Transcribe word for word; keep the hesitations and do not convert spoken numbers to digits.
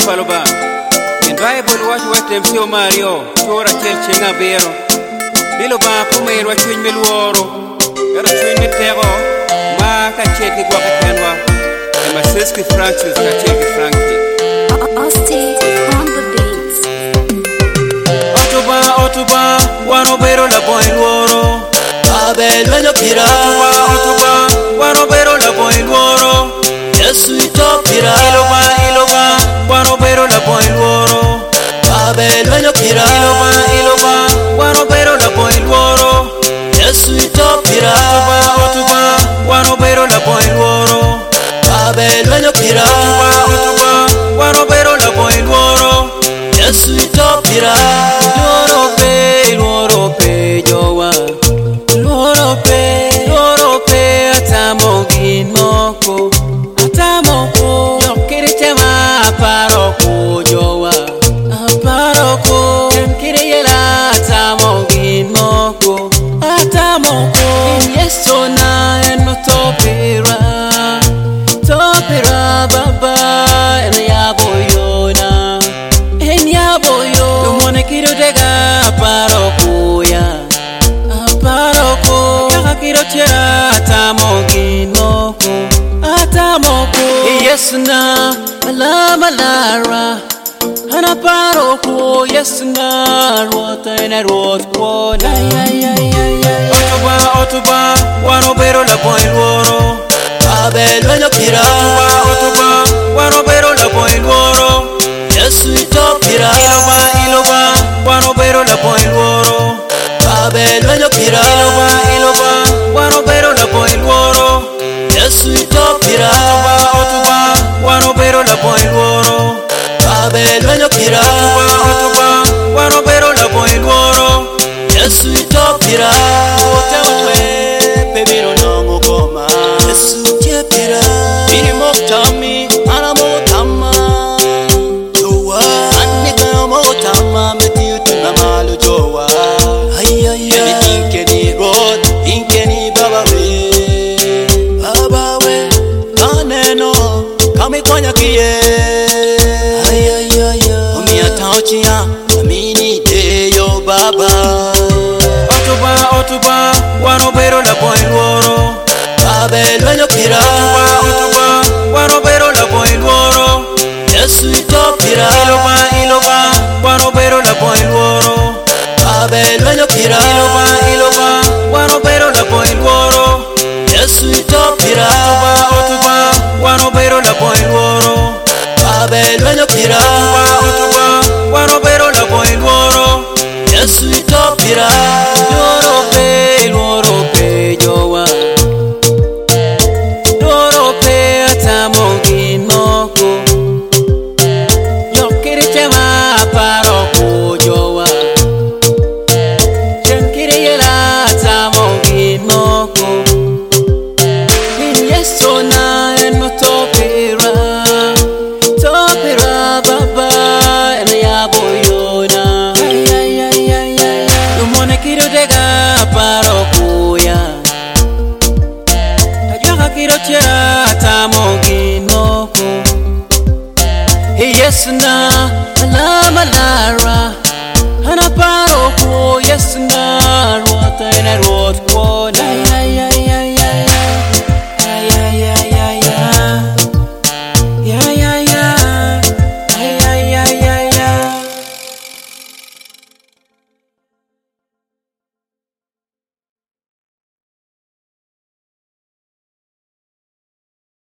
paloba. In Bible what what them say Mario, chora chel chenga bero. Bilo ba pumer wa chwen meluoro. Era chwen metero. Ma ka cheki kwa kenwa. E ma seski Francis ka cheki Frankie. Osti on the beats. Otuba otuba wano bero la boy luoro. Abel wenyo pira. Otuba wano bero la boy luoro. Yesu ito pira. Iloba iloba wano bero la boy luoro. Abel wenyo pira. Iloba iloba wano bero la boy luoro. Yesu ito pira. Otuba otuba wano bero la boy luoro. Abel wenyo pira. Otuba otuba wano bero la boy luoro. Yesu ito pira. Luoro pe luoro pe jowa. Luoro pe luoro pe atamo ginmoko. Atamoko yokiri tema aparoko jowa. Aparoko yokiri yela atamo ginmoko. Atamoko yeso na eno topira. Topira baba eno yaboyona. En yaboyo tumone kiro dega aparoko ya. Aparoko yaka kiro chera atamo ginmoko. Atamoko yesu na malama lara. Ana paroko yesu na rota ena rot kona. Otuba otuba wano bero la boy luoro. Abel wenyo pira. Otuba otuba wano bero la boy luoro. Yesu ito pira. Iloba iloba wano bero la boy luoro. Abel wenyo pira. Iloba iloba wano bero la boy luoro. Yesu ito pira. Otuba otuba wano bero la boy luoro. Abel wenyo pira. Otuba otuba wano bero la boy luoro. Yesu ito pira. Ote otwe pebiro nongo koma. Yesu tie pira. Bini moktami ana motama. Jowa anika motama meti utunga malu jowa. Ay ay ay. Inkeni God inkeni baba we. Baba we kaneno kami konya kie. Ay ay ay ay. Umia tauchia amini deyo baba. Otuba otuba wano bero la boy luoro. Abel wenyo pira. Otuba otuba wano bero la boy luoro. Yesu ito pira. Iloba iloba wano bero la boy luoro. Abel wenyo pira. Iloba iloba wano bero la boy luoro. Yesu ito pira. Otuba otuba wano bero la boy luoro. Abel wenyo pira. Otuba otuba wano bero la boy luoro. Yesu ito pira.